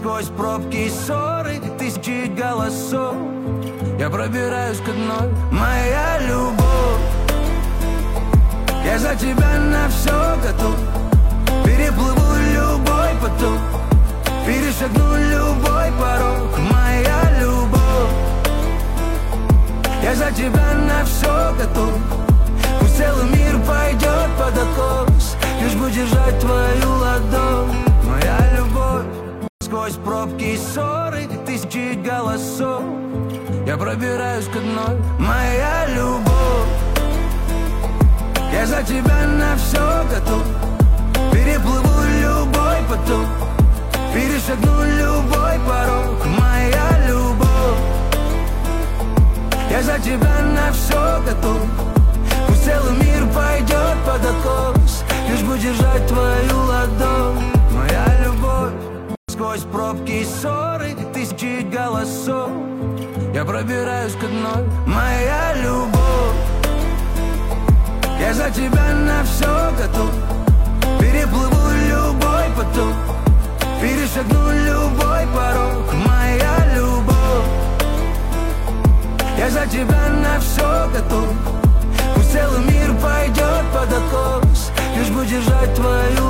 Сквозь пробки и ссоры, тысячи голосов я пробираюсь к одной. Моя любовь, я за тебя на все готов. Переплыву любой поток, перешагну любой порог. Моя любовь, я за тебя на все готов. Пусть целый мир пойдет под откос, лишь бы держать твою ладонь. Моя любовь, сквозь пробки и ссоры, тысячи голосов я пробираюсь к одной. Моя любовь, я за тебя на все готов. Переплыву любой поток, перешагну любой порог. Моя любовь, я за тебя на все готов. Пусть целый мир пойдет под откос, лишь бы держать твою ладонь. Моя любовь, сквозь пробки и ссоры, тысячи голосов я пробираюсь к одной. Моя любовь, я за тебя на все готов. Переплыву любой поток, перешагну любой порог. Моя любовь, я за тебя на все готов. Пусть целый мир пойдет под откос, лишь бы держать твою